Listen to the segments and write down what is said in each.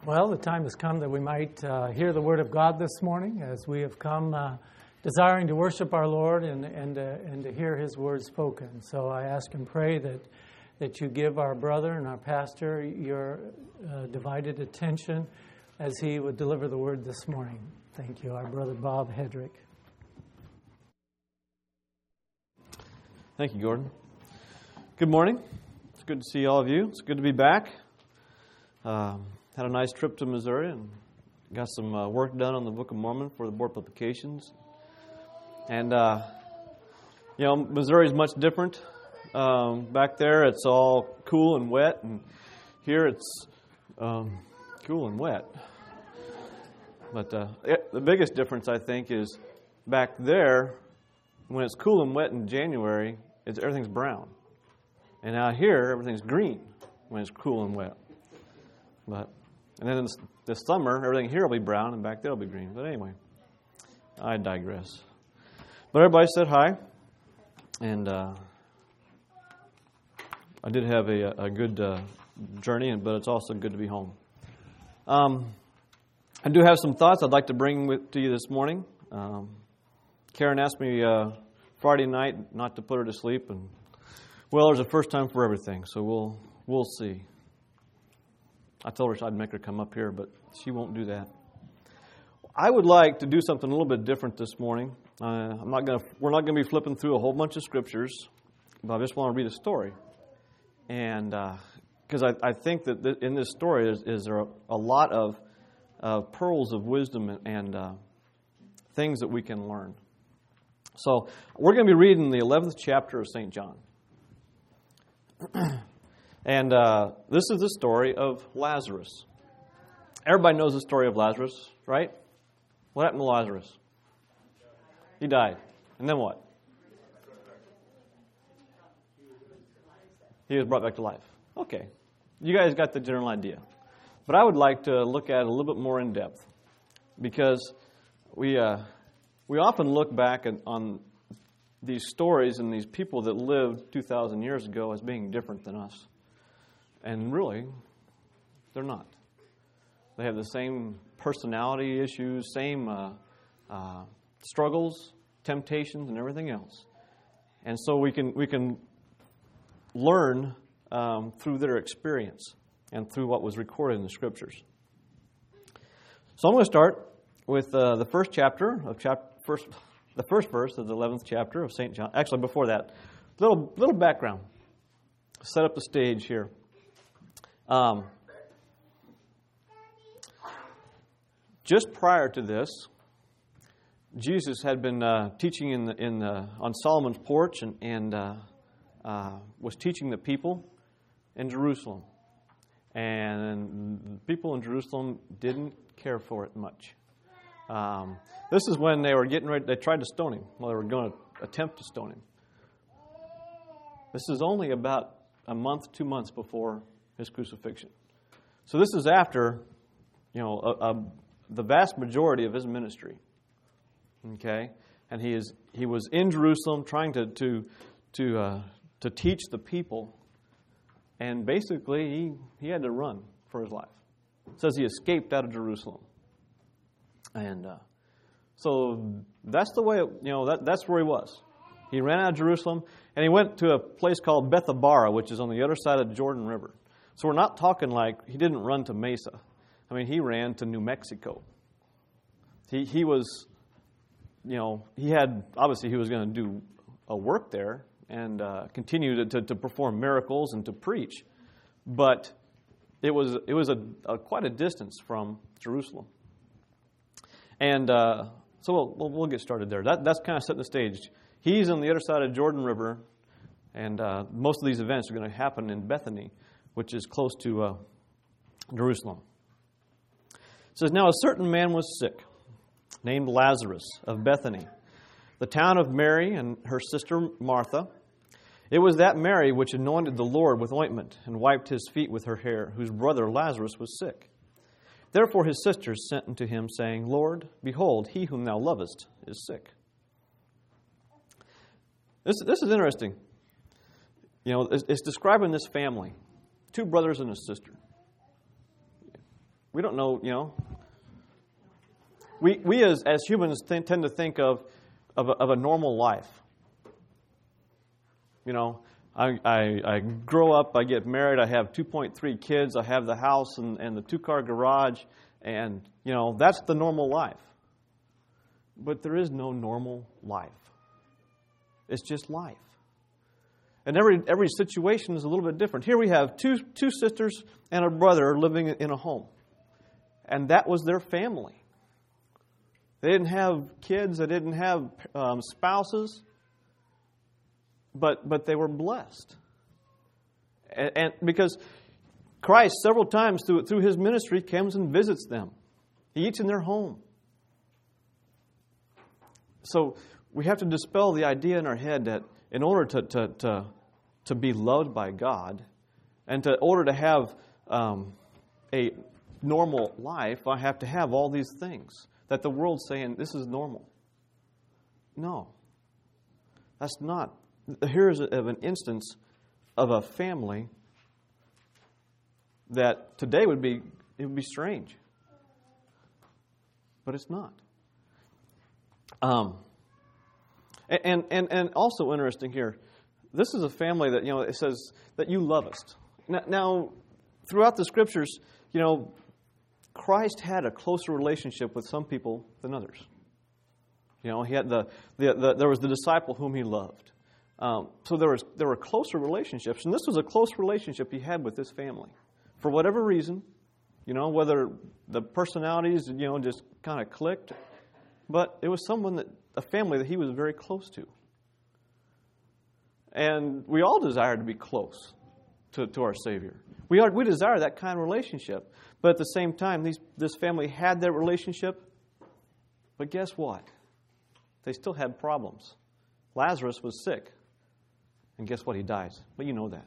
Well, the time has come that we might hear the Word of God this morning, as we have come desiring to worship our Lord and to hear His Word spoken. So I ask and pray that you give our brother and our pastor your divided attention as he would deliver the Word this morning. Thank you, our brother Bob Hedrick. Thank you, Gordon. Good morning. It's good to see all of you. It's good to be back. Had a nice trip to Missouri and got some work done on the Book of Mormon for the board publications. And, Missouri is much different. Back there, it's all cool and wet, and here it's cool and wet. But the biggest difference, I think, is back there, when it's cool and wet in January, everything's brown. And out here, everything's green when it's cool and wet. And then this summer, everything here will be brown, and back there will be green. But anyway, I digress. But everybody said hi, and I did have a good journey, but it's also good to be home. I do have some thoughts I'd like to bring to you this morning. Karen asked me Friday night not to put her to sleep, and well, there's a first time for everything, so we'll see. I told her I'd make her come up here, but she won't do that. I would like to do something a little bit different this morning. We're not going to be flipping through a whole bunch of scriptures, but I just want to read a story. And because I think that in this story is there a lot of pearls of wisdom and things that we can learn. So we're going to be reading the 11th chapter of St. John. And this is the story of Lazarus. Everybody knows the story of Lazarus, right? What happened to Lazarus? He died. And then what? He was brought back to life. Okay. You guys got the general idea. But I would like to look at it a little bit more in depth. Because we often look back on these stories and these people that lived 2,000 years ago as being different than us. And really, they're not. They have the same personality issues, same struggles, temptations, and everything else. And so we can learn through their experience and through what was recorded in the Scriptures. So I'm going to start with the first chapter of the first verse of the 11th chapter of St. John. Actually, before that, little background. Set up the stage here. Just prior to this, Jesus had been teaching on Solomon's porch and was teaching the people in Jerusalem. And people in Jerusalem didn't care for it much. This is when they were getting ready. They tried to stone him. Well, they were going to attempt to stone him. This is only about a month, 2 months before his crucifixion. So this is after, the vast majority of his ministry. Okay, and he was in Jerusalem trying to teach the people, and basically he had to run for his life. It says he escaped out of Jerusalem, and so that's the way. That's where he was. He ran out of Jerusalem, and he went to a place called Bethabara, which is on the other side of the Jordan River. So we're not talking like he didn't run to Mesa. I mean, he ran to New Mexico. He was, he was going to do a work there and continue to perform miracles and to preach. But it was quite a distance from Jerusalem. And so we'll get started there. That's kind of setting the stage. He's on the other side of Jordan River, and most of these events are going to happen in Bethany, which is close to Jerusalem. It says, "Now a certain man was sick, named Lazarus of Bethany, the town of Mary and her sister Martha. It was that Mary which anointed the Lord with ointment and wiped his feet with her hair, whose brother Lazarus was sick. Therefore his sisters sent unto him, saying, Lord, behold, he whom thou lovest is sick." This is interesting. It's describing this family, 2 brothers and a sister. We don't know, We as humans tend to think of a normal life. I grow up, I get married, I have 2.3 kids, I have the house and the 2-car garage, and, that's the normal life. But there is no normal life. It's just life. And every situation is a little bit different. Here we have two sisters and a brother living in a home. And that was their family. They didn't have kids, they didn't have spouses, but they were blessed. And because Christ, several times through His ministry, comes and visits them. He eats in their home. So we have to dispel the idea in our head that in order to be loved by God, and in order to have a normal life, I have to have all these things that the world's saying this is normal. No, that's not. Here is an instance of a family that today would be strange, but it's not. And also interesting here, this is a family that, it says that you love us. Now, throughout the Scriptures, Christ had a closer relationship with some people than others. He had there was the disciple whom He loved. So there were closer relationships, and this was a close relationship He had with this family. For whatever reason, whether the personalities, just kind of clicked, but it was a family that He was very close to. And we all desire to be close to our Savior. We desire that kind of relationship. But at the same time, this family had that relationship. But guess what? They still had problems. Lazarus was sick. And guess what? He dies. Well, you know that.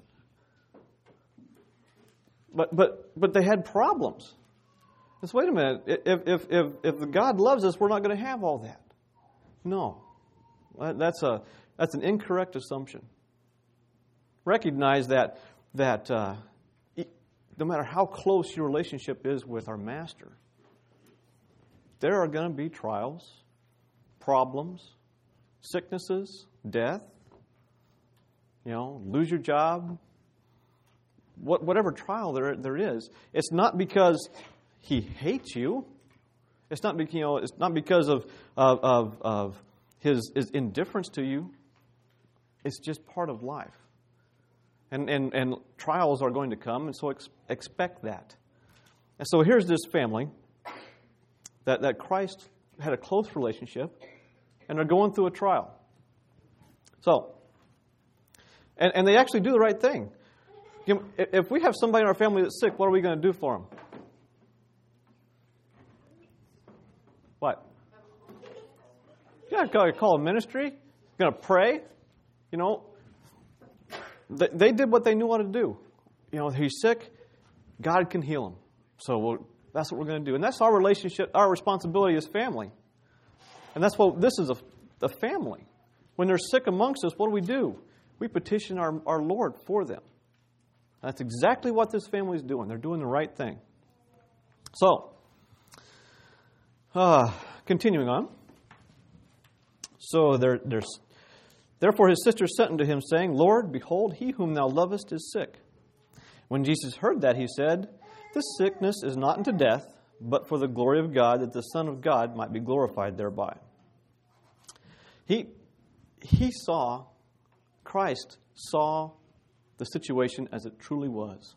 But they had problems. Just wait a minute. If God loves us, we're not going to have all that. No. That's an incorrect assumption. Recognize that no matter how close your relationship is with our Master, there are going to be trials, problems, sicknesses, death, lose your job, whatever trial there is. It's not because He hates you. It's not because of His indifference to you. It's just part of life. And trials are going to come, and so expect that. And so here's this family that Christ had a close relationship, and they're going through a trial. So, and they actually do the right thing. If we have somebody in our family that's sick, what are we going to do for them? What? Yeah, call a ministry. Going to pray. They did what they knew what to do. He's sick. God can heal him. So that's what we're going to do. And that's our relationship, our responsibility as family. And that's what this is a family. When they're sick amongst us, what do? We petition our Lord for them. That's exactly what this family is doing. They're doing the right thing. So, continuing on. So therefore his sisters sent unto him, saying, Lord, behold, he whom thou lovest is sick. When Jesus heard that, he said, This sickness is not unto death, but for the glory of God, that the Son of God might be glorified thereby. Christ saw the situation as it truly was.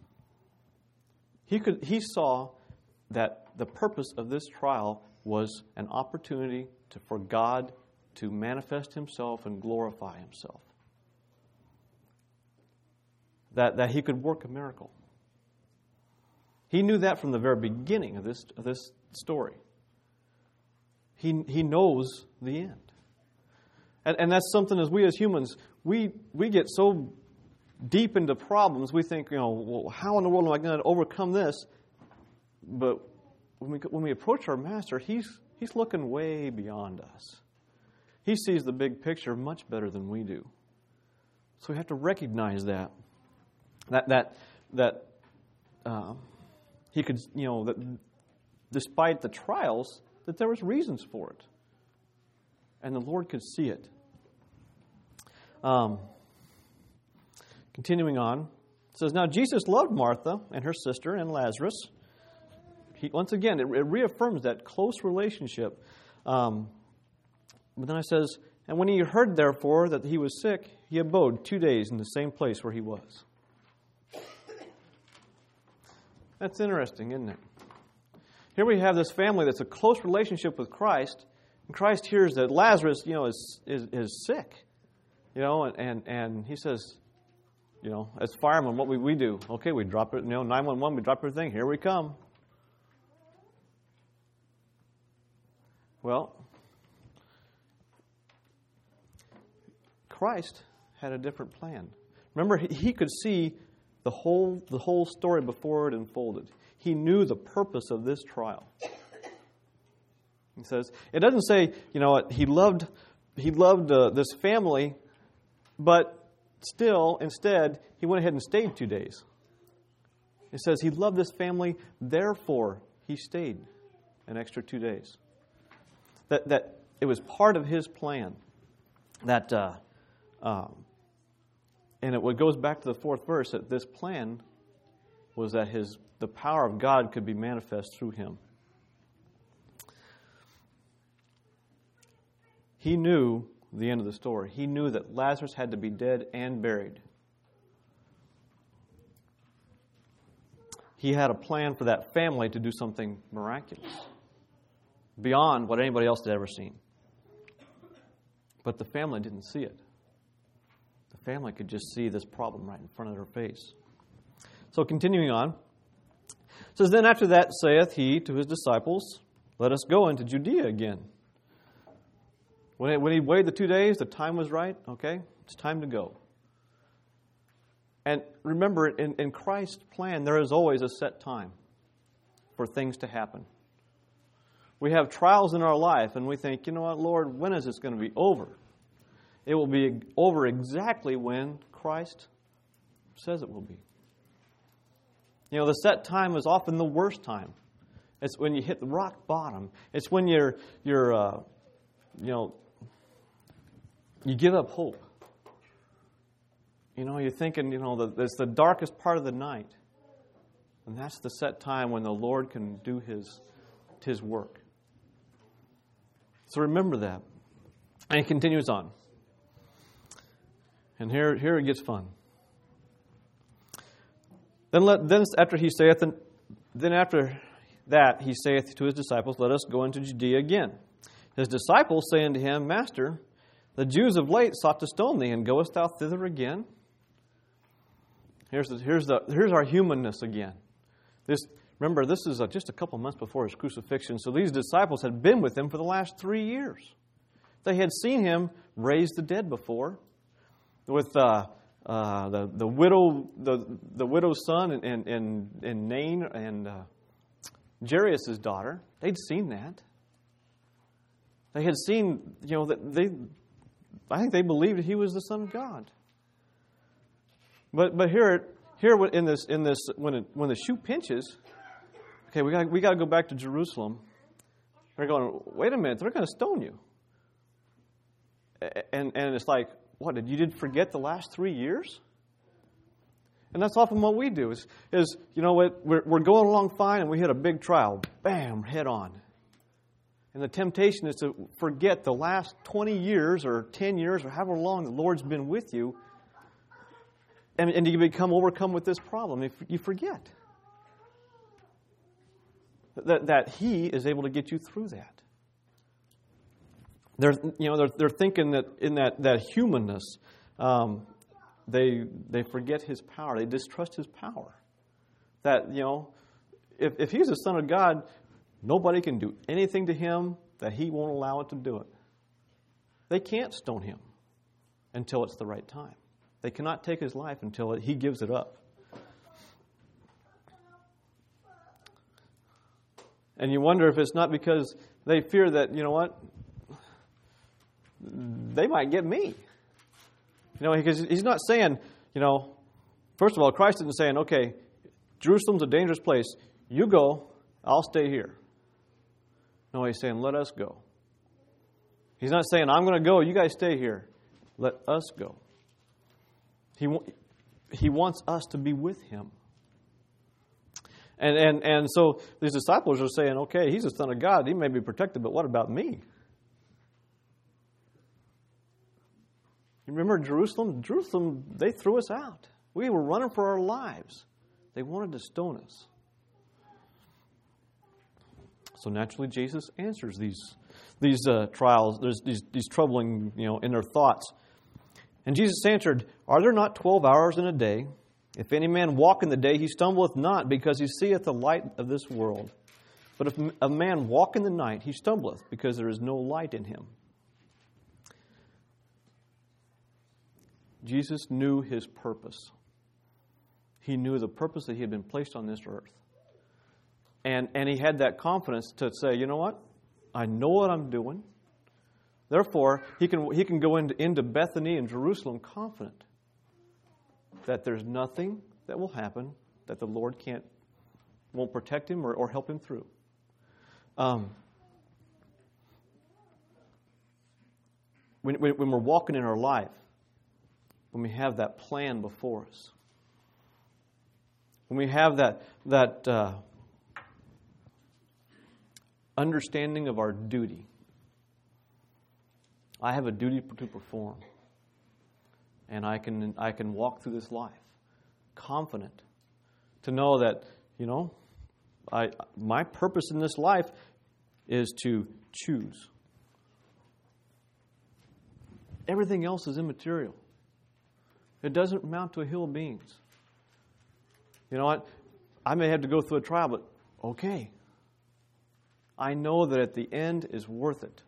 He saw that the purpose of this trial was an opportunity for God to manifest Himself and glorify Himself. That He could work a miracle. He knew that from the very beginning of this story. He knows the end. And that's something as we as humans, we get so deep into problems, we think, well, how in the world am I going to overcome this? But when we approach our Master, He's looking way beyond us. He sees the big picture much better than we do. So we have to recognize that he could, that despite the trials, that there was reasons for it. And the Lord could see it. Continuing on, it says, now Jesus loved Martha and her sister and Lazarus. Once again, it reaffirms that close relationship. But then it says, and when he heard, therefore, that he was sick, he abode 2 days in the same place where he was. That's interesting, isn't it? Here we have this family that's a close relationship with Christ, and Christ hears that Lazarus, is sick, and he says, as firemen, what we do? Okay, we drop it, 911, we drop everything, here we come. Well, Christ had a different plan. Remember, he could see the whole story before it unfolded. He knew the purpose of this trial. He says, it doesn't say, he loved this family, but still, instead, he went ahead and stayed 2 days. It says he loved this family, therefore he stayed an extra 2 days. That it was part of his plan. And it goes back to the 4th verse, that this plan was that the power of God could be manifest through him. He knew the end of the story. He knew that Lazarus had to be dead and buried. He had a plan for that family to do something miraculous, beyond what anybody else had ever seen. But the family didn't see it. The family could just see this problem right in front of their face. So continuing on, it says, then after that saith he to his disciples, let us go into Judea again. When he waited the 2 days, the time was right. Okay, it's time to go. And remember, in Christ's plan, there is always a set time for things to happen. We have trials in our life, and we think, Lord, when is this going to be over? It will be over exactly when Christ says it will be. The set time is often the worst time. It's when you hit the rock bottom. It's when you give up hope. You're thinking, it's the darkest part of the night. And that's the set time when the Lord can do His work. So remember that. And he continues on. And here it gets fun. Then after he saith, then after that he saith to his disciples, let us go into Judea again. His disciples say unto him, Master, the Jews of late sought to stone thee, and goest thou thither again? Here's our humanness again. Remember, this is just a couple months before his crucifixion, so these disciples had been with him for the last 3 years. They had seen him raise the dead before, with the widow's son and Nain and Jairus' daughter. They'd seen that. They had seen, I think they believed that he was the Son of God. But here in this when the shoe pinches, okay, we got to go back to Jerusalem. They're going, wait a minute, they're going to stone you. And it's like, what, you did forget the last 3 years? And that's often what we do is we're going along fine and we hit a big trial. Bam, head on. And the temptation is to forget the last 20 years or 10 years or however long the Lord's been with you, and you become overcome with this problem. You forget that He is able to get you through that. They're thinking that in that humanness, they forget His power. They distrust His power. That if He's the Son of God, nobody can do anything to Him that He won't allow it to do it. They can't stone Him until it's the right time. They cannot take His life until He gives it up. And you wonder if it's not because they fear that, they might get me. Because He's not saying, first of all, Christ isn't saying, okay, Jerusalem's a dangerous place. You go, I'll stay here. No, he's saying, let us go. He's not saying, I'm going to go, you guys stay here. Let us go. He wants us to be with him. And so these disciples are saying, okay, he's the Son of God, he may be protected, but what about me? You remember Jerusalem? Jerusalem, they threw us out. We were running for our lives. They wanted to stone us. So naturally, Jesus answers these trials, these troubling, in their thoughts. And Jesus answered, Are there not 12 hours in a day? If any man walk in the day, he stumbleth not, because he seeth the light of this world. But if a man walk in the night, he stumbleth, because there is no light in him. Jesus knew his purpose. He knew the purpose that he had been placed on this earth. And he had that confidence to say, you know what? I know what I'm doing. Therefore, he can go into Bethany and Jerusalem confident that there's nothing that will happen that the Lord won't protect him or help him through. When we're walking in our life, when we have that plan before us, when we have that understanding of our duty. I have a duty to perform. And I can walk through this life confident to know that, my purpose in this life is to choose. Everything else is immaterial. It doesn't amount to a hill of beans. You know what? I may have to go through a trial, but okay. I know that at the end is worth it.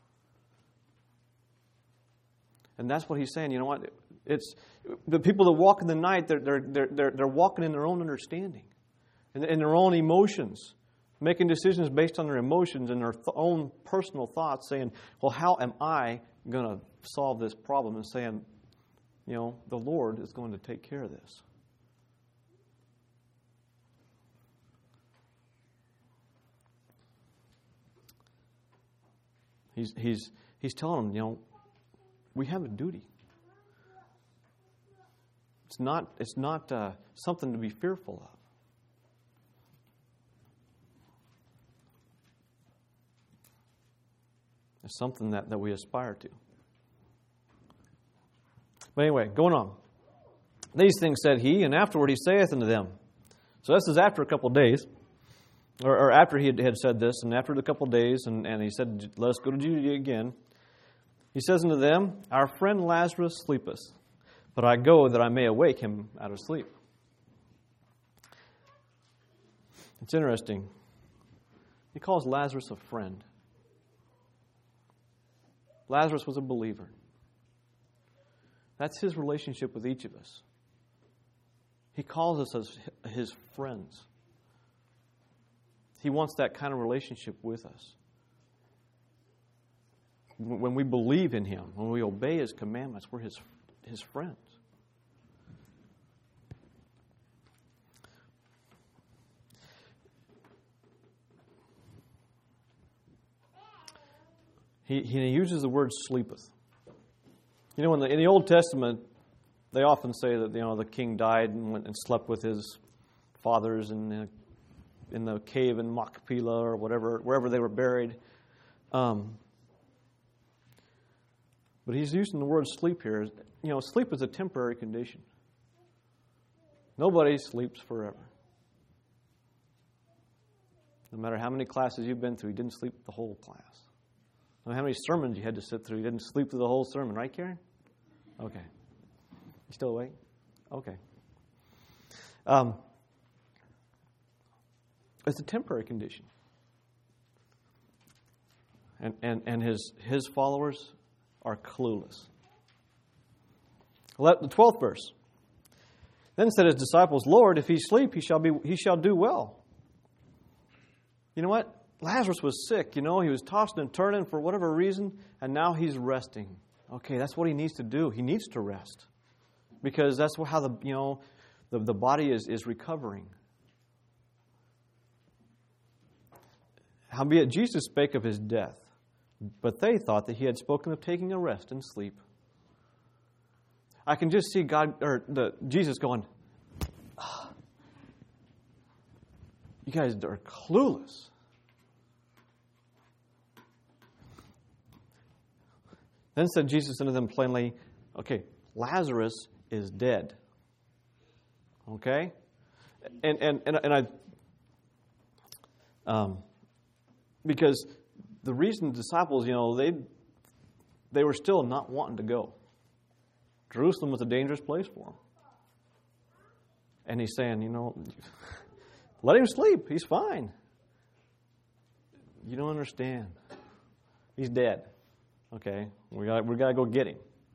And that's what he's saying. You know what? It's the people that walk in the night. They're walking in their own understanding, and in their own emotions, making decisions based on their emotions and their own personal thoughts. Saying, "Well, how am I going to solve this problem?" And saying, the Lord is going to take care of this. He's telling them, we have a duty. It's not something to be fearful of. It's something that we aspire to. But anyway, going on. These things said he, and afterward he saith unto them. So this is after a couple of days. Or after he had said this, and after a couple of days, and he said, let us go to Judea again. He says unto them, Our friend Lazarus sleepeth, but I go that I may awake him out of sleep. It's interesting. He calls Lazarus a friend. Lazarus was a believer. That's his relationship with each of us. He calls us as his friends. He wants that kind of relationship with us. When we believe in him, when we obey his commandments, we're his friends. He uses the word sleepeth. In the Old Testament, they often say that the king died and went and slept with his fathers in the cave in Machpelah or wherever they were buried. But he's using the word sleep here. Sleep is a temporary condition. Nobody sleeps forever. No matter how many classes you've been through, you didn't sleep the whole class. No matter how many sermons you had to sit through, you didn't sleep through the whole sermon. Right, Karen? Okay. You still awake? Okay. It's a temporary condition. And his followers are clueless. The 12th verse. Then said his disciples, Lord, if he sleep, he shall do well. You know what? Lazarus was sick, he was tossing and turning for whatever reason, and now he's resting. Okay, that's what he needs to do. He needs to rest. Because that's how the body is recovering. Howbeit Jesus spake of his death, but they thought that he had spoken of taking a rest and sleep. I can just see Jesus going, you guys are clueless. Then said Jesus unto them plainly, okay, Lazarus is dead. Okay? And because the reason the disciples, they were still not wanting to go. Jerusalem was a dangerous place for them. And he's saying, let him sleep. He's fine. You don't understand. He's dead. Okay, we got to go get him.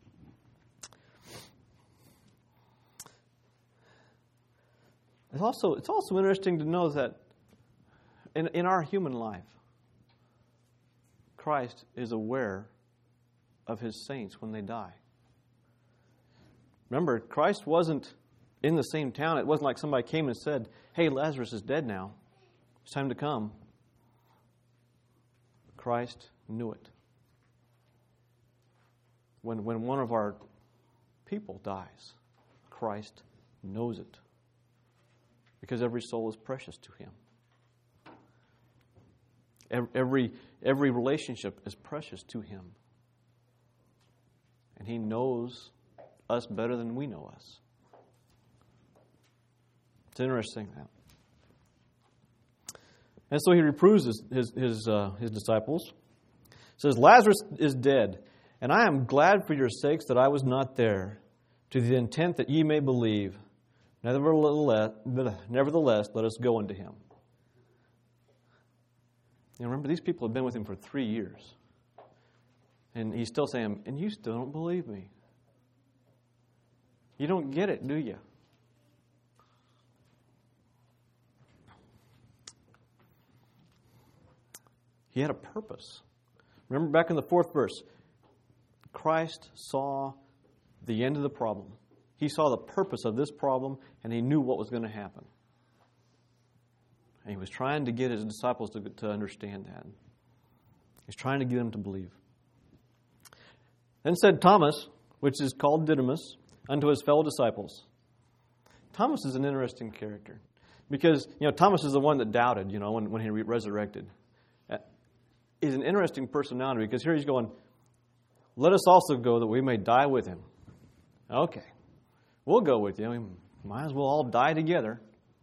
It's also interesting to know that in our human life, Christ is aware of his saints when they die. Remember, Christ wasn't in the same town. It wasn't like somebody came and said, hey, Lazarus is dead now. It's time to come. Christ knew it. When one of our people dies, Christ knows it. Because every soul is precious to him. Every relationship is precious to him. And he knows us better than we know us. It's interesting that. And so he reproves his disciples. He says, Lazarus is dead, and I am glad for your sakes that I was not there, to the intent that ye may believe. Nevertheless, let us go unto him. Remember, these people have been with him for 3 years. And he's still saying, and you still don't believe me. You don't get it, do you? He had a purpose. Remember back in the 4th verse, Christ saw the end of the problem. He saw the purpose of this problem, and he knew what was going to happen. And he was trying to get his disciples to understand that. He's trying to get them to believe. Then said Thomas, which is called Didymus, unto his fellow disciples. Thomas is an interesting character. Because, Thomas is the one that doubted, when he resurrected. He's an interesting personality because here he's going, let us also go that we may die with him. Okay, we'll go with you. We might as well all die together.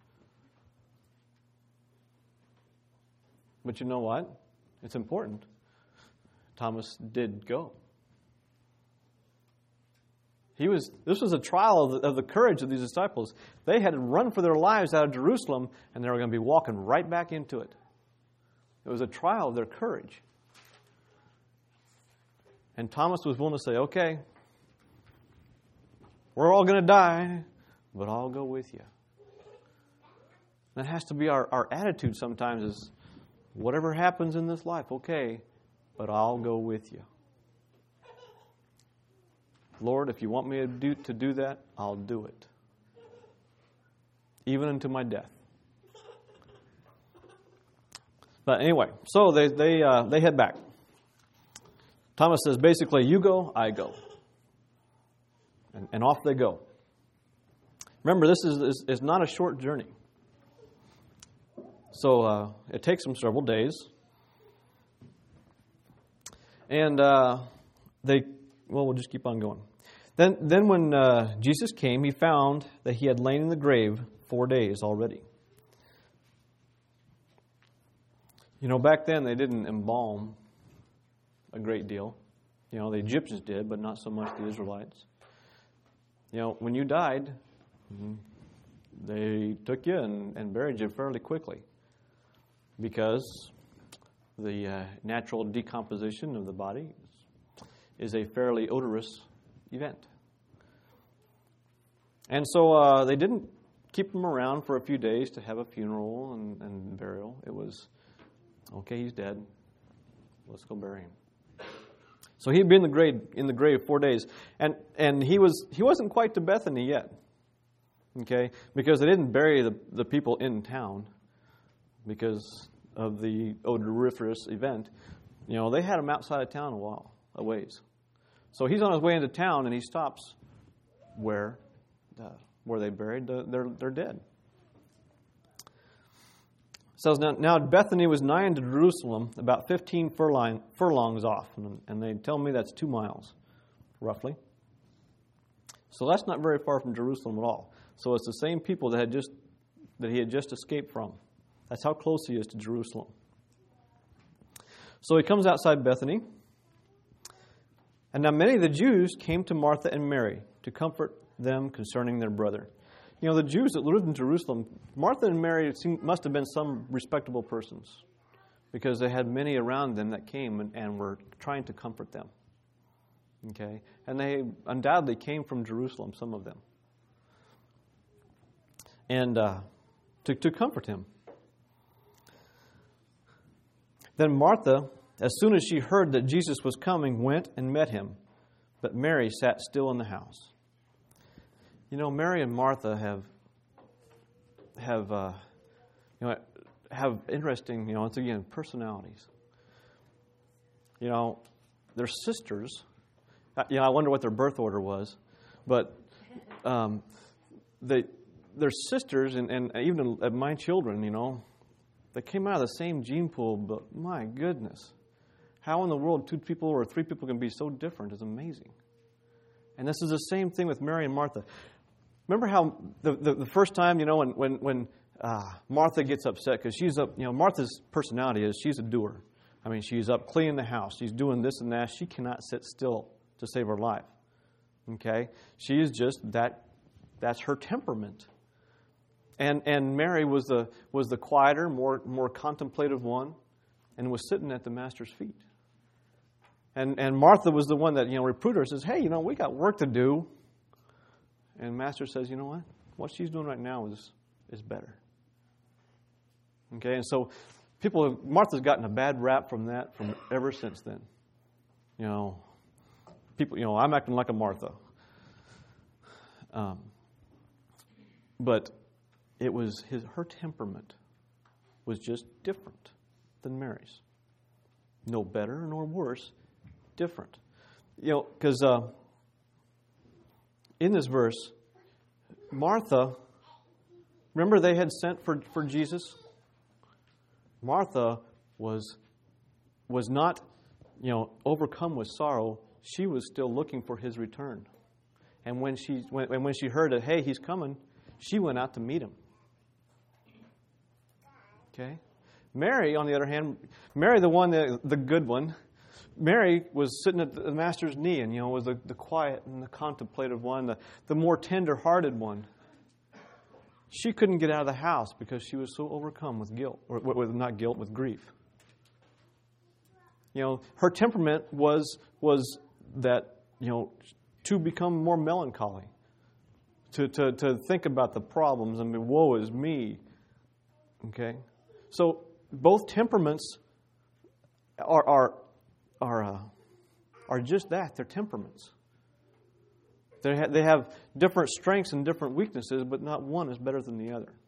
But you know what? It's important. Thomas did go. This was a trial of the courage of these disciples. They had to run for their lives out of Jerusalem, and they were going to be walking right back into it. It was a trial of their courage. And Thomas was willing to say, okay, we're all going to die, but I'll go with you. That has to be our attitude sometimes is, whatever happens in this life, okay, but I'll go with you. Lord, if you want me to do that, I'll do it. Even unto my death. But anyway, so they head back. Thomas says, basically, you go, I go. And off they go. Remember, this is not a short journey. So it takes them several days. And we'll just keep on going. Then when Jesus came, he found that he had lain in the grave 4 days already. Back then they didn't embalm a great deal. The Egyptians did, but not so much the Israelites. When you died, they took you and buried you fairly quickly because the natural decomposition of the body is a fairly odorous event. And so they didn't keep him around for a few days to have a funeral and burial. It was, okay, he's dead. Let's go bury him. So he'd been in the grave 4 days. And he wasn't quite to Bethany yet. Okay? Because they didn't bury the people in town. Because the odoriferous event, they had him outside of town a ways. So he's on his way into town, and he stops where they buried their dead. It says, now Bethany was nigh unto Jerusalem, about 15 furlongs off, and they tell me that's 2 miles, roughly. So that's not very far from Jerusalem at all. So it's the same people that he had just escaped from. That's how close he is to Jerusalem. So he comes outside Bethany. And now many of the Jews came to Martha and Mary to comfort them concerning their brother. The Jews that lived in Jerusalem, Martha and Mary must have been some respectable persons, because they had many around them that came and were trying to comfort them. Okay? And they undoubtedly came from Jerusalem, some of them. And to comfort him. Then Martha, as soon as she heard that Jesus was coming, went and met him. But Mary sat still in the house. Mary and Martha have interesting, once again, personalities. They're sisters. I wonder what their birth order was, but they're sisters, and even my children, they came out of the same gene pool, but my goodness, how in the world 2 people or 3 people can be so different is amazing. And this is the same thing with Mary and Martha. Remember how the first time, when Martha gets upset, because she's up, Martha's personality is she's a doer. I mean, she's up cleaning the house. She's doing this and that. She cannot sit still to save her life. Okay? She is just that's her temperament. And Mary was the quieter, more contemplative one, and was sitting at the Master's feet. And Martha was the one that, reproved her and says, hey, we got work to do. And Master says, you know what? What she's doing right now is better. Okay, and so Martha's gotten a bad rap from ever since then. People, I'm acting like a Martha. But it was her temperament was just different than Mary's. No better nor worse, different. Because in this verse, Martha, remember they had sent for Jesus? Martha was not, overcome with sorrow. She was still looking for his return. And when she heard that, hey, he's coming, she went out to meet him. Okay? Mary, on the other hand, Mary, the good one, Mary was sitting at the Master's knee and, was the quiet and the contemplative one, the more tender-hearted one. She couldn't get out of the house because she was so overcome with guilt, or not guilt, with grief. Her temperament was that, to become more melancholy, to think about the problems and woe is me. Okay? So both temperaments are just that. They're temperaments. They have different strengths and different weaknesses, but not one is better than the other.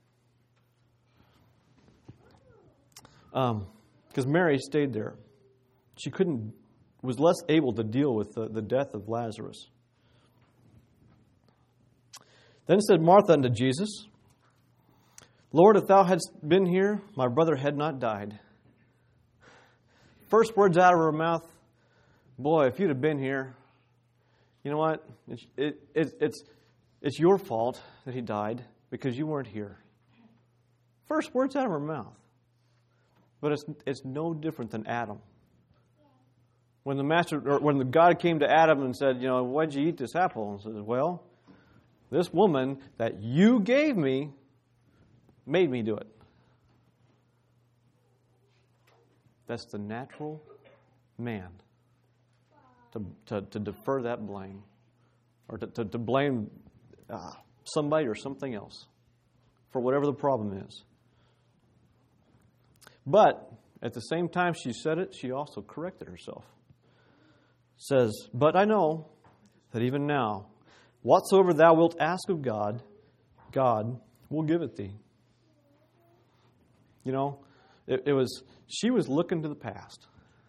Because Mary stayed there. She was less able to deal with the death of Lazarus. Then said Martha unto Jesus, Lord, if thou hadst been here, my brother had not died. First words out of her mouth, boy, if you'd have been here, you know what? It's your fault that he died because you weren't here. First words out of her mouth. But it's no different than Adam. When when God came to Adam and said, why'd you eat this apple? And says, well, this woman that you gave me made me do it. That's the natural man to defer that blame, or to blame somebody or something else for whatever the problem is. But at the same time she said it, she also corrected herself. Says, but I know that even now, whatsoever thou wilt ask of God, God will give it thee. She was looking to the past.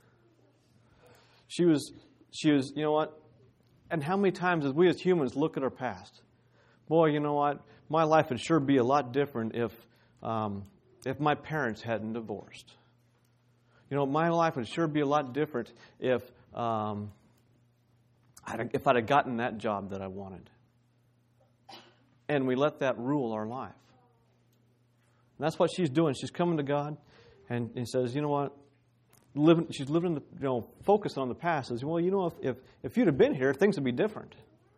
She was, you know what? And how many times as we as humans look at our past? Boy, you know what? My life would sure be a lot different if my parents hadn't divorced. You know, my life would sure be a lot different if I'd have gotten that job that I wanted. And we let that rule our life. And that's what she's doing. She's coming to God and he says, you know what? She's living, focused on the past. Says, well, you know, if you'd have been here, things would be different.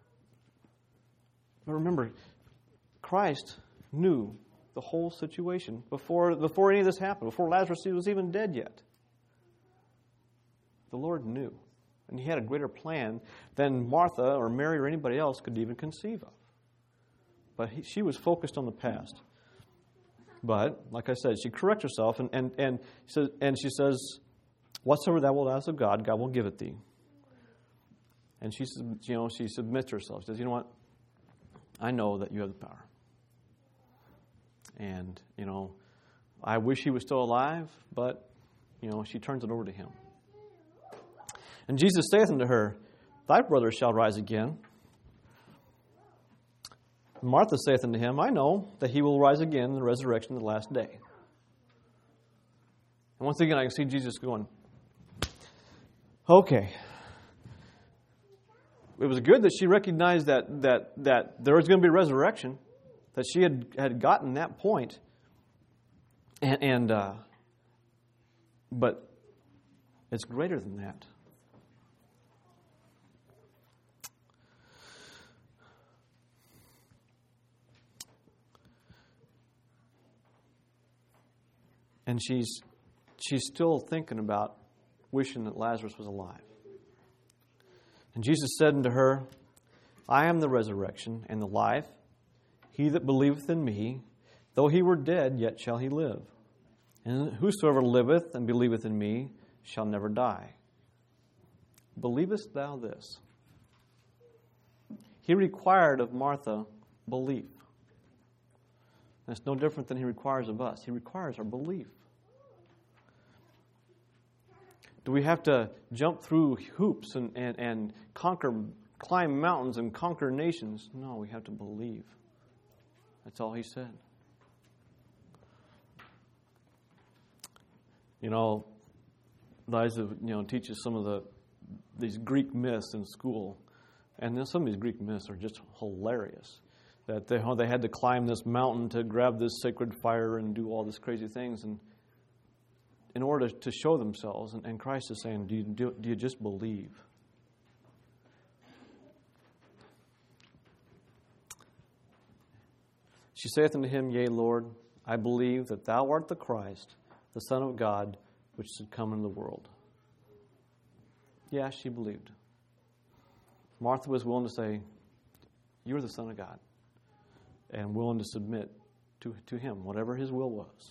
But remember, Christ knew the whole situation before any of this happened, before Lazarus was even dead yet. The Lord knew. And He had a greater plan than Martha or Mary or anybody else could even conceive of. But she was focused on the past. But, like I said, she corrects herself and she says, whatsoever thou wilt ask of God, God will give it thee. And she submits herself. She says, you know what? I know that you have the power. And, I wish he was still alive, but, she turns it over to him. And Jesus saith unto her, thy brother shall rise again. And Martha saith unto him, I know that he will rise again in the resurrection of the last day. And once again, I can see Jesus going, okay. It was good that she recognized that there was going to be resurrection, that she had gotten that point. But it's greater than that. And she's still thinking about wishing that Lazarus was alive. And Jesus said unto her, I am the resurrection and the life. He that believeth in me, though he were dead, yet shall he live. And whosoever liveth and believeth in me shall never die. Believest thou this? He required of Martha belief. And it's no different than he requires of us. He requires our belief. Do we have to jump through hoops and climb mountains and conquer nations? No, we have to believe. That's all he said. Liza, teaches some of these Greek myths in school. And then some of these Greek myths are just hilarious. That they had to climb this mountain to grab this sacred fire and do all these crazy things. And in order to show themselves, and Christ is saying, do you just believe? She saith unto him, Yea, Lord, I believe that thou art the Christ, the Son of God, which should come into the world. Yeah, she believed. Martha was willing to say, you are the Son of God, and willing to submit to him, whatever his will was.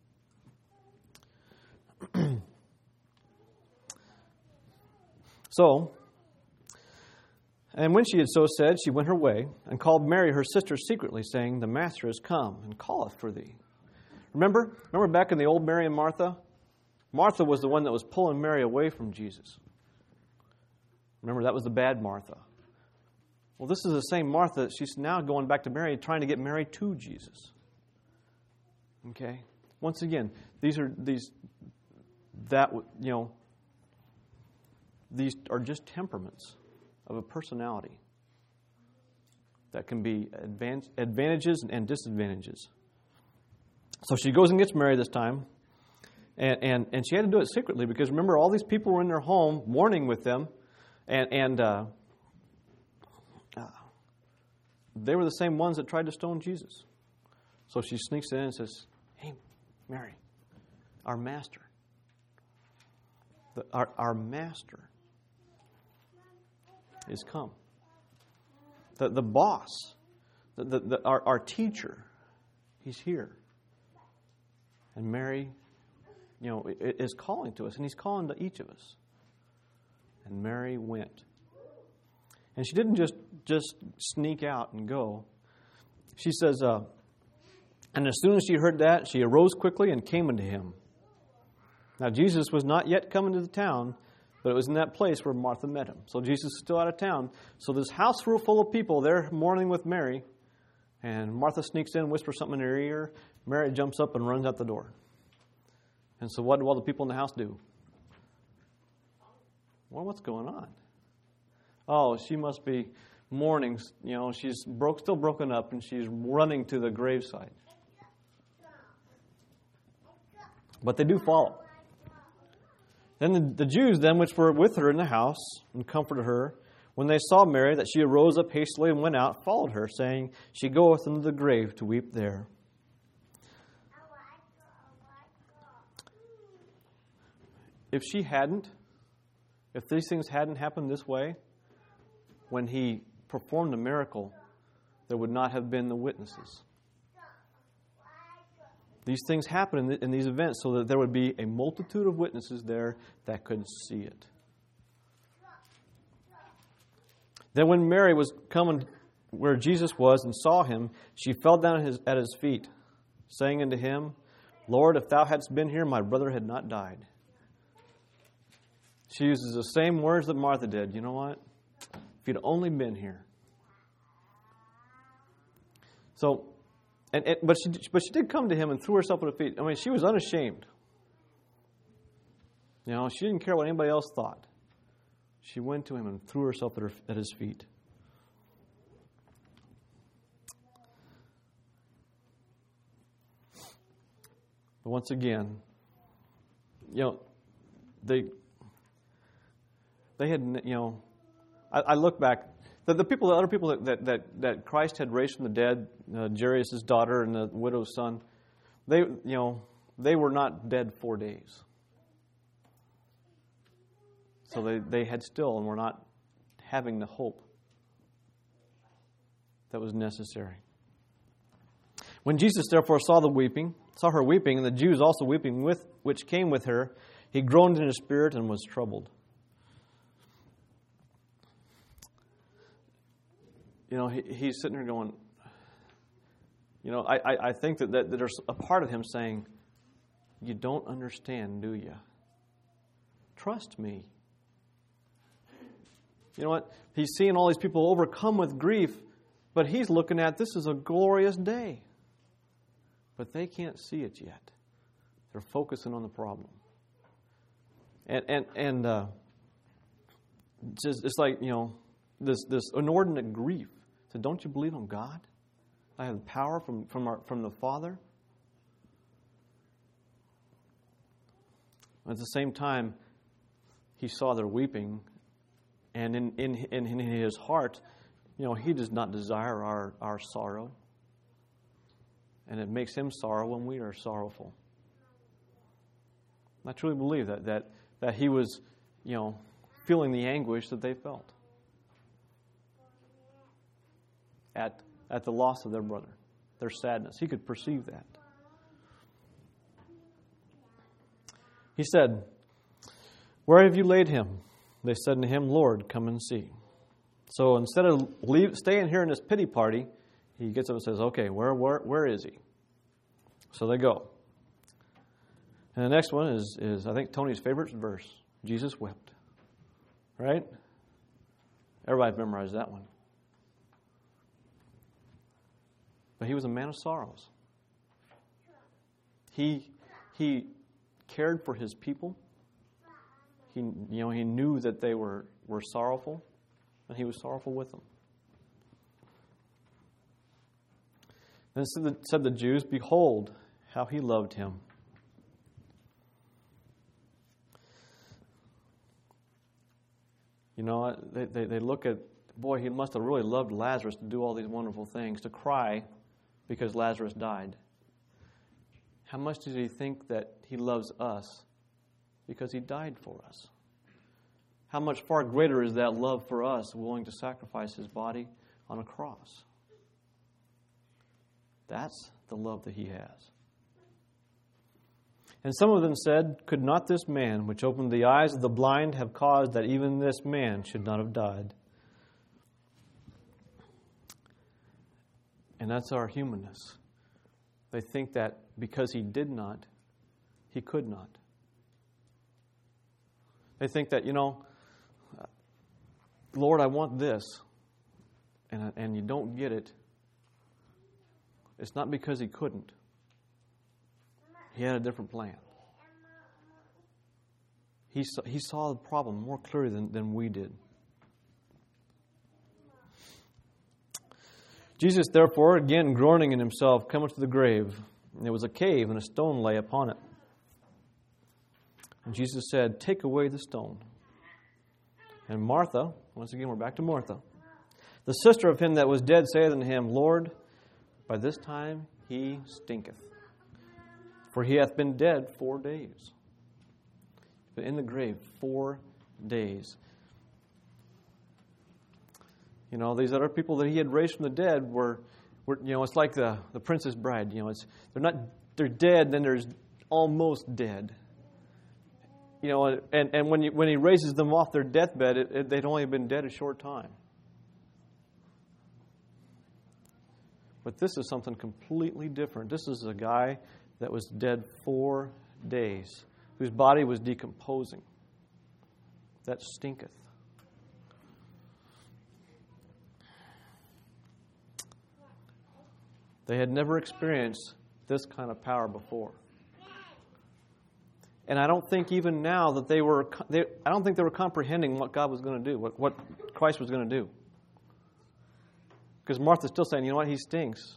And when she had so said, she went her way, and called Mary her sister secretly, saying, the Master is come, and calleth for thee. Remember back in the old Mary and Martha? Martha was the one that was pulling Mary away from Jesus. Remember, that was the bad Martha. Well, this is the same Martha. She's now going back to Mary, trying to get Mary to Jesus. Okay? Once again, these are just temperaments of a personality that can be advantages and disadvantages. So she goes and gets Mary this time, and she had to do it secretly because remember, all these people were in their home mourning with them, and they were the same ones that tried to stone Jesus. So she sneaks in and says, hey, Mary, our master. Our master is come. The boss, our teacher, he's here. And Mary, is calling to us, and he's calling to each of us. And Mary went. And she didn't just sneak out and go. She says, and as soon as she heard that, she arose quickly and came unto him. Now, Jesus was not yet coming to the town, but it was in that place where Martha met him. So Jesus is still out of town. So this house full of people, they're mourning with Mary. And Martha sneaks in, whispers something in her ear. Mary jumps up and runs out the door. And so what do all the people in the house do? Well, what's going on? Oh, she must be mourning. You know, she's still broken up, and she's running to the graveside. But they do follow. Then the Jews, which were with her in the house and comforted her, when they saw Mary, that she arose up hastily and went out, followed her, saying, She goeth into the grave to weep there. If these things hadn't happened this way, when he performed a miracle, there would not have been the witnesses. These things happen in these events so that there would be a multitude of witnesses there that could see it. Then when Mary was coming where Jesus was and saw him, she fell down at his feet, saying unto him, Lord, if thou hadst been here, my brother had not died. She uses the same words that Martha did. You know what? If you'd only been here. So, but she did come to him and threw herself at his feet. I mean, she was unashamed. You know, she didn't care what anybody else thought. She went to him and threw herself at his feet. But once again, you know, they had, you know, I look back, the other people that Christ had raised from the dead, Jairus' daughter and the widow's son, they were not dead 4 days. So they had still and were not having the hope that was necessary. When Jesus therefore saw her weeping, and the Jews also weeping which came with her, he groaned in his spirit and was troubled. You know, he's sitting there going, you know, I think that there's a part of him saying, you don't understand, do you? Trust me. You know what? He's seeing all these people overcome with grief, but he's looking at this as a glorious day. But they can't see it yet. They're focusing on the problem. And it's like, you know, this inordinate grief. So don't you believe in God? I have the power from the Father. At the same time, he saw their weeping, and in his heart, you know, he does not desire our sorrow. And it makes him sorrow when we are sorrowful. I truly believe that he was, you know, feeling the anguish that they felt at the loss of their brother, their sadness. He could perceive that. He said, Where have you laid him? They said to him, Lord, come and see. So instead of staying here in this pity party, he gets up and says, okay, where is he? So they go. And the next one is I think Tony's favorite verse. Jesus wept. Right? Everybody memorized that one. But he was a man of sorrows. He cared for his people. He knew that they were sorrowful, and he was sorrowful with them. Then said the Jews, Behold, how he loved him. You know, they look at, boy, he must have really loved Lazarus to do all these wonderful things, to cry because Lazarus died. How much does he think that he loves us because he died for us? How much far greater is that love for us, willing to sacrifice his body on a cross? That's the love that he has. And some of them said, Could not this man, which opened the eyes of the blind, have caused that even this man should not have died? And that's our humanness. They think that because he did not, he could not. They think that, Lord, I want this, and you don't get it. It's not because He couldn't. He had a different plan. He saw the problem more clearly than we did. Jesus, therefore, again groaning in himself, cometh to the grave. And there was a cave, and a stone lay upon it. And Jesus said, Take away the stone. And Martha, once again we're back to Martha, the sister of him that was dead, saith unto him, Lord, by this time he stinketh, for he hath been dead 4 days. But in the grave 4 days. These other people that he had raised from the dead were it's like the Princess Bride. They're dead, then there's almost dead. And when he raises them off their deathbed, they'd only been dead a short time. But this is something completely different. This is a guy that was dead 4 days, whose body was decomposing. That stinketh. They had never experienced this kind of power before. And I don't think even now that I don't think they were comprehending what God was going to do, what Christ was going to do. Because Martha's still saying, he stinks.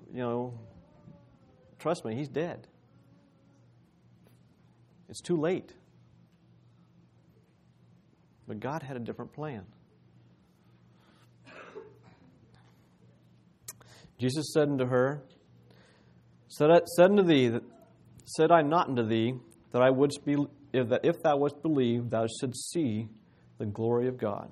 Trust me, he's dead. It's too late. But God had a different plan. Jesus said unto her, said I not unto thee, that I wouldst be, if thou wouldst believe, thou shouldst see the glory of God.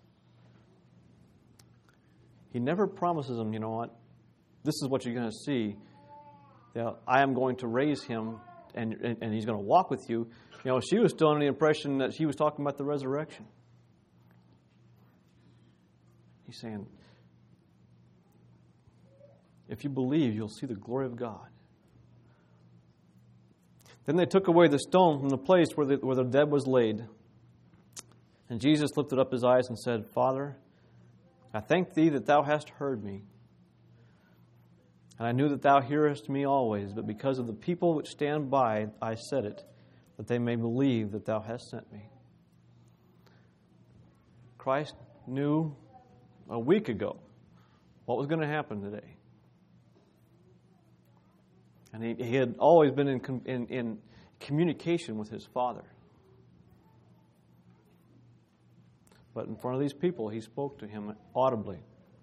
He never promises them, this is what you're going to see. I am going to raise him, and he's going to walk with you. She was still under the impression that he was talking about the resurrection. He's saying, if you believe, you'll see the glory of God. Then they took away the stone from the place where the dead was laid. And Jesus lifted up his eyes and said, Father, I thank thee that thou hast heard me. And I knew that thou hearest me always, but because of the people which stand by, I said it, that they may believe that thou hast sent me. Christ knew a week ago what was going to happen today. And he had always been in communication with his Father. But in front of these people, he spoke to him audibly,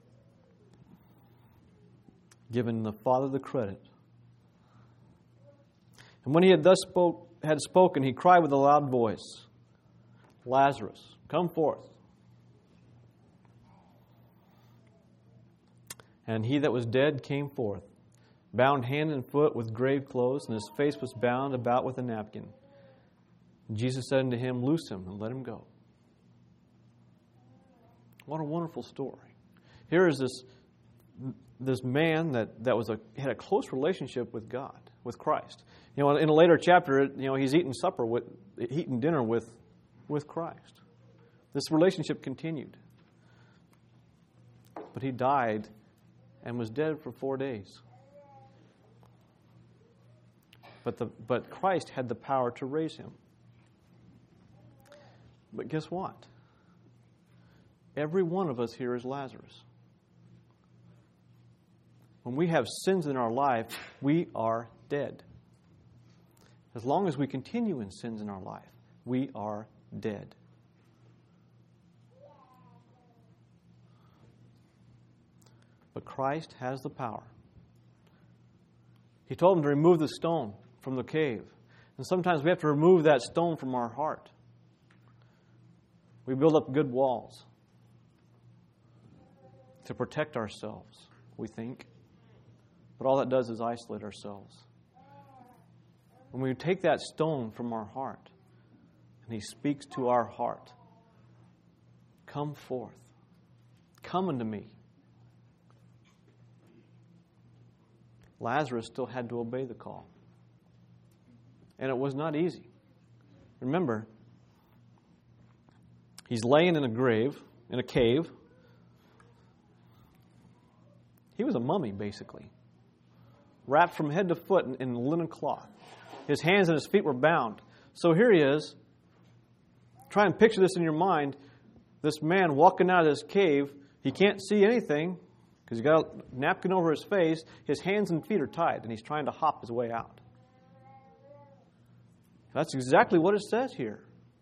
giving the Father the credit. And when he had thus spoken, he cried with a loud voice, Lazarus, come forth. And he that was dead came forth, bound hand and foot with grave clothes, and his face was bound about with a napkin. And Jesus said unto him, Loose him and let him go. What a wonderful story. Here is this man that had a close relationship with God, with Christ. In a later chapter, he's eating dinner with Christ. This relationship continued. But he died and was dead for 4 days. But Christ had the power to raise him. But guess what? Every one of us here is Lazarus. When we have sins in our life, we are dead. As long as we continue in sins in our life, we are dead. But Christ has the power. He told him to remove the stone from the cave. And sometimes we have to remove that stone from our heart. We build up good walls to protect ourselves, we think. But all that does is isolate ourselves. When we take that stone from our heart, and he speaks to our heart, come forth. Come unto me. Lazarus still had to obey the call. And it was not easy. Remember, He's laying in a cave. He was a mummy, basically, wrapped from head to foot in linen cloth. His hands and his feet were bound. So here he is. Try and picture this in your mind. This man walking out of this cave. He can't see anything because he's got a napkin over his face. His hands and feet are tied, and he's trying to hop his way out. That's exactly what it says here.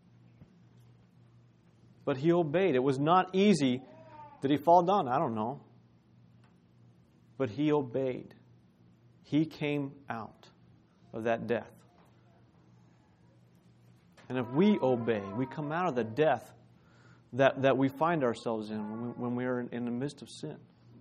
But he obeyed. It was not easy. Did he fall down? I don't know. But he obeyed. He came out of that death. And if we obey, we come out of the death that we find ourselves in when we are in the midst of sin.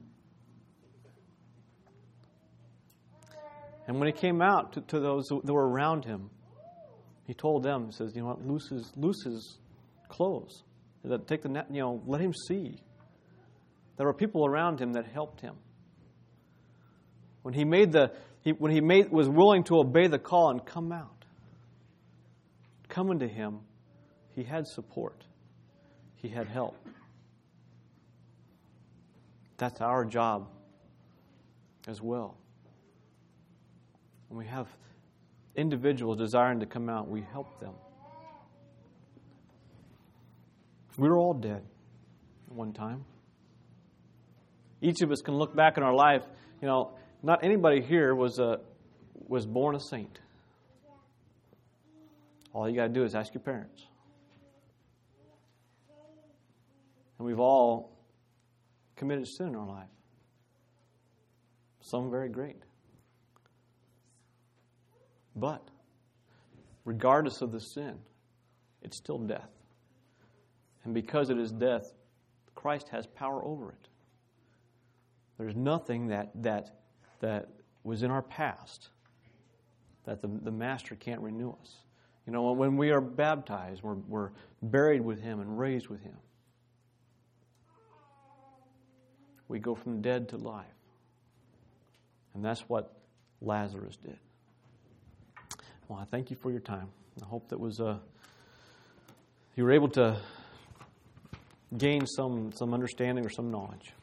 And when he came out to those that were around him, he told them, he says, loose his clothes. Take the net, let him see. There were people around him that helped him. When he was willing to obey the call and come out, coming to him, he had support. He had help. That's our job as well. When we have individuals desiring to come out, we help them. We were all dead at one time. Each of us can look back in our life. Not anybody here was born a saint. All you got to do is ask your parents. And we've all committed sin in our life. Some very great. But regardless of the sin, it's still death. And because it is death, Christ has power over it. There's nothing that was in our past that the Master can't renew us. When we are baptized, we're buried with Him and raised with Him. We go from dead to life. And that's what Lazarus did. Well, I thank you for your time. I hope that you were able to gain some understanding or some knowledge.